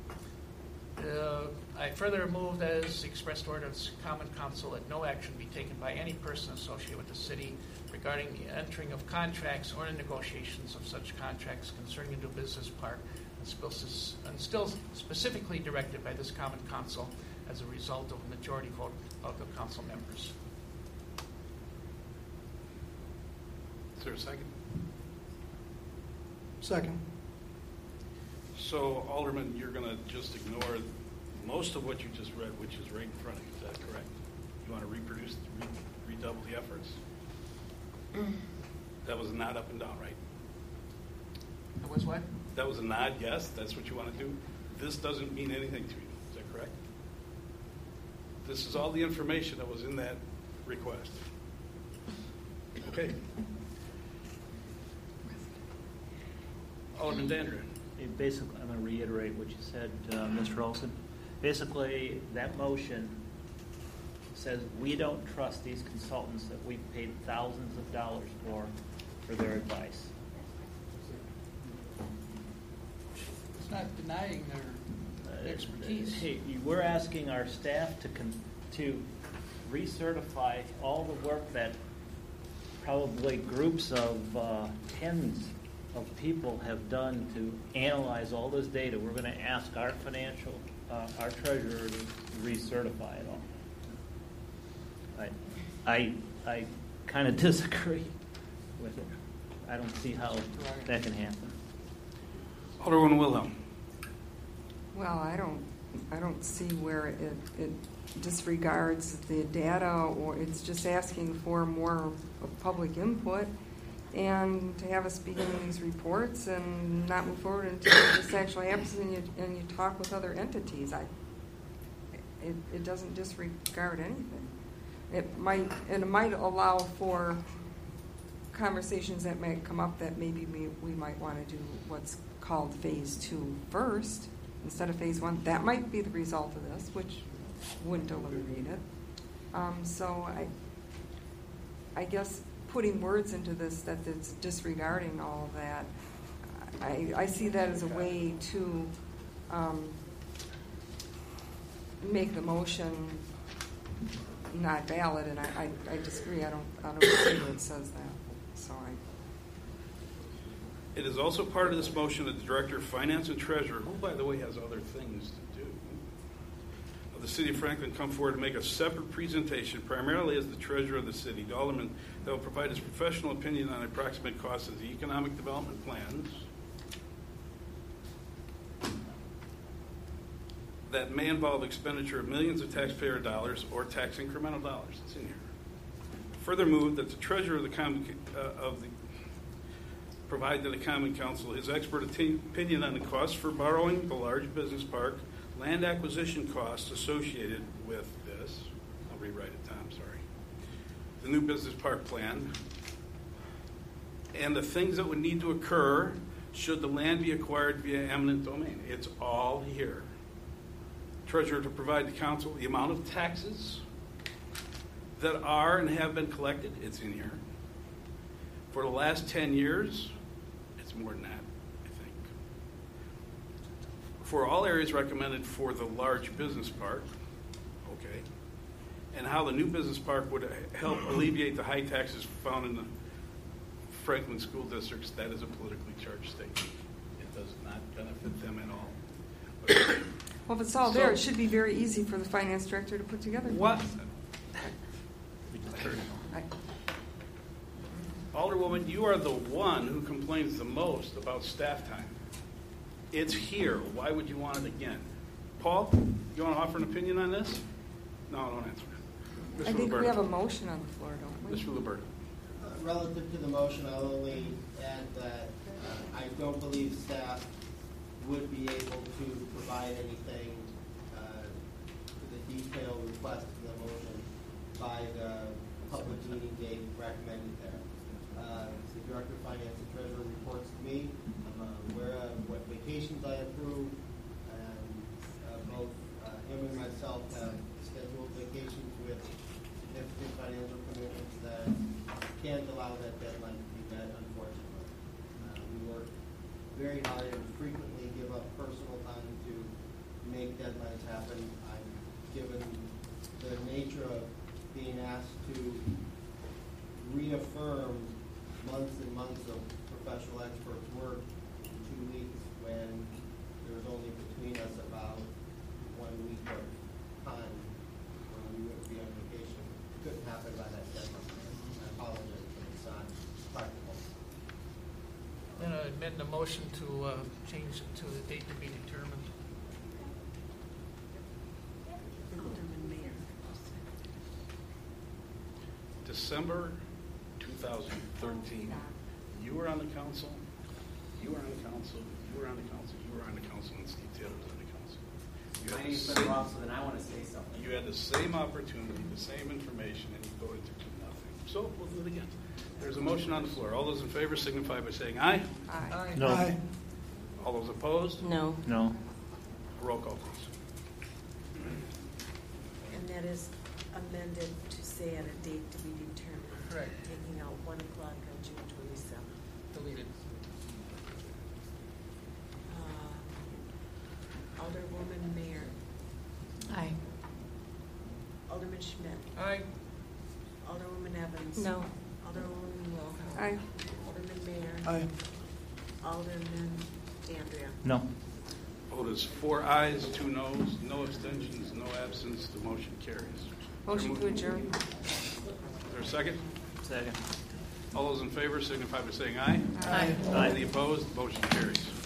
Uh, I further move that as expressed order of the Common Council that no action be taken by any person associated with the city regarding the entering of contracts or the negotiations of such contracts concerning a new business park, and still specifically directed by this Common Council as a result of a majority vote of the council members. Is there a second? Second. So, Alderman, you're going to just ignore most of what you just read, which is right in front of you. Is that correct? You want to reproduce, re- redouble the efforts? That was a nod up and down, right? That was what? That was a nod, yes? That's what you want to do? This doesn't mean anything to you. Is that correct? This is all the information that was in that request. Okay. Alderman Dandridge. Basically, I'm going to reiterate what you said, uh, Mister Olson. Basically, that motion says we don't trust these consultants that we've paid thousands of dollars for, for their advice. It's not denying their Uh, expertise. Hey, we're asking our staff to con- to recertify all the work that probably groups of uh, tens of people have done to analyze all this data. We're going to ask our financial, uh, our treasurer to recertify it all. I, I, I kind of disagree with it. I don't see how that can happen. Alderman Wilhelm. Well, I don't, I don't see where it, it disregards the data, or it's just asking for more of public input, and to have us begin these reports and not move forward until this actually happens, and you, and you talk with other entities. I, it, it doesn't disregard anything. It might, and it might allow for conversations that might come up that maybe we, we might want to do what's called phase two first instead of phase one. That might be the result of this, which wouldn't eliminate it. Um, so I, I guess putting words into this that it's disregarding all of that, I, I see that as a way to um, make the motion not valid, and I, I, I disagree. I don't, I don't see where it says that. So I. It is also part of this motion that the Director of Finance and Treasurer, who, by the way, has other things to do, of the City of Franklin come forward to make a separate presentation, primarily as the Treasurer of the City, to Alderman, that will provide his professional opinion on the approximate costs of the economic development plans that may involve expenditure of millions of taxpayer dollars or tax incremental dollars. It's in here. Further move that the Treasurer of the Common uh, of the provide to the Common Council his expert opinion on the costs for borrowing the large business park, land acquisition costs associated with this. I'll rewrite it, Tom, sorry. The new business park plan, and the things that would need to occur should the land be acquired via eminent domain. It's all here. Treasurer to provide the council the amount of taxes that are and have been collected. It's in here. For the last ten years, it's more than that, I think. For all areas recommended for the large business park, okay, and how the new business park would help alleviate the high taxes found in the Franklin school districts. That is a politically charged statement. It does not benefit them at all. But well, if it's all so, there, it should be very easy for the finance director to put together. What? I, Alderwoman, you are the one who complains the most about staff time. It's here. Why would you want it again? Paul, you want to offer an opinion on this? No, don't answer. Mister I think Liberto. we have a motion on the floor, don't we? Mister Liberto. Uh, relative to the motion, I'll only add that uh, I don't believe staff would be able to provide anything uh, to the detailed request in the motion by the public meeting date recommended there. Uh, the Director of Finance and Treasurer reports to me. I'm uh, aware of what vacations I approve, and uh, both uh, him and myself have scheduled vacations with significant financial commitments that can't allow that deadline to be met, unfortunately. Uh, we work very hard and frequently give up personal time to make deadlines happen. I'm given the nature of being asked to reaffirm months and months of professional experts' work in two weeks when there's only between us about one week of time when we would be on vacation. It couldn't happen by that deadline. I apologize, but it's not practical. Then I amend the motion to uh, change to the date to be determined. Alderman Mayor. December two thousand thirteen. You were on the council. You were on the council. You were on the council. You were on the council, and Steve Taylor was on the council. You My had name's the been same- off, so then I want to say something. You had the same opportunity, the same information, and you voted to do nothing. So we'll do it again. There's a motion on the floor. All those in favor signify by saying aye. Aye. No. Aye. All those opposed? No. No. Roll call, please. And that is amended to say at a date to be determined. Correct. Taking out one o'clock on June twenty-seventh. Deleted. Uh, Alderwoman Mayor. Aye. Alderman Schmidt. Aye. Alderwoman Evans. No. Alderwoman Wilhelm. Aye. Alderman Mayor. Aye. Alderman Dandria. No. Vote is four ayes, two noes, no abstentions, no absence. The motion carries. Motion to adjourn. Is there a second? Second. All those in favor signify by saying aye. Aye. Aye. Any opposed? Motion carries.